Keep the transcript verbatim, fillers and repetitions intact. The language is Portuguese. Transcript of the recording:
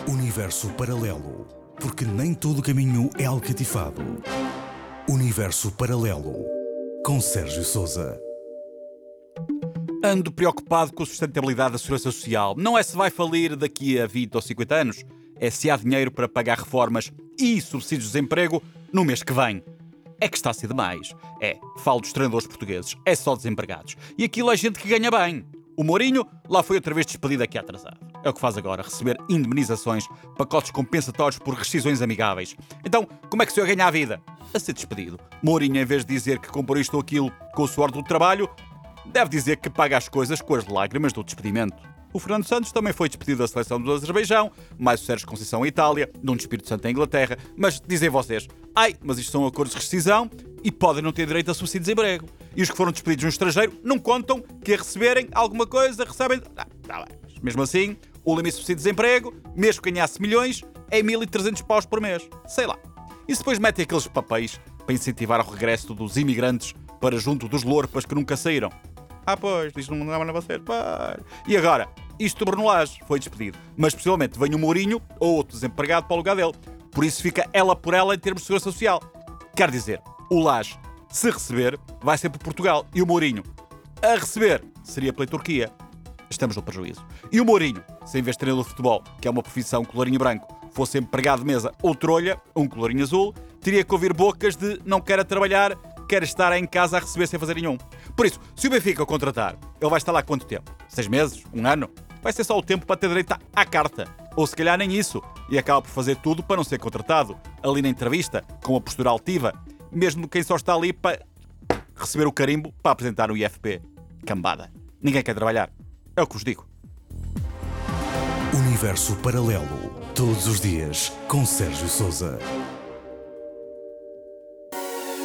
Universo paralelo, porque nem todo caminho é alcatifado. Universo paralelo, com Sérgio Sousa. Ando preocupado com a sustentabilidade da segurança social. Não é se vai falir daqui a vinte ou cinquenta anos, é se há dinheiro para pagar reformas e subsídios de desemprego no mês que vem. É que está a ser demais. É, falo dos treinadores portugueses, é só desempregados. E aquilo é gente que ganha bem. O Mourinho lá foi outra vez despedido aqui atrasado. É o que faz agora, receber indemnizações, pacotes compensatórios por rescisões amigáveis. Então, como é que o senhor ganha a vida? A ser despedido. Mourinho, em vez de dizer que comprou isto ou aquilo com o suor do trabalho, deve dizer que paga as coisas com as lágrimas do despedimento. O Fernando Santos também foi despedido da seleção do Azerbaijão, mais o Sérgio Conceição em Itália, de um Espírito Santo em Inglaterra. Mas dizem vocês, ai, mas isto são acordos de rescisão e podem não ter direito a subsídio de desemprego. E os que foram despedidos no estrangeiro não contam que a receberem alguma coisa, recebem... Ah, tá bem. Mas mesmo assim, o limite de subsídio de desemprego, mesmo que ganhasse milhões, é mil e trezentos paus por mês. Sei lá. E se depois metem aqueles papéis para incentivar o regresso dos imigrantes para junto dos lorpas que nunca saíram? Ah, pois, isto não mandava a vocês. Pois. E agora? Isto do Bruno Lage foi despedido. Mas possivelmente vem o Mourinho ou outro desempregado para o lugar dele. Por isso fica ela por ela em termos de segurança social. Quer dizer, o Lage, se receber, vai ser por Portugal. E o Mourinho, a receber, seria pela Turquia. Estamos no prejuízo. E o Mourinho, se em vez de treinador de futebol, que é uma profissão colorinho branco, fosse empregado de mesa ou trolha, um colorinho azul, teria que ouvir bocas de não quer trabalhar, quer estar em casa a receber sem fazer nenhum. Por isso, se o Benfica o contratar, ele vai estar lá quanto tempo? Seis meses? Um ano? Vai ser só o tempo para ter direito à carta. Ou se calhar nem isso. E acaba por fazer tudo para não ser contratado. Ali na entrevista, com uma postura altiva. Mesmo quem só está ali para receber o carimbo para apresentar o I F P. Cambada. Ninguém quer trabalhar. É o que vos digo. Universo paralelo, todos os dias, com Sérgio Sousa.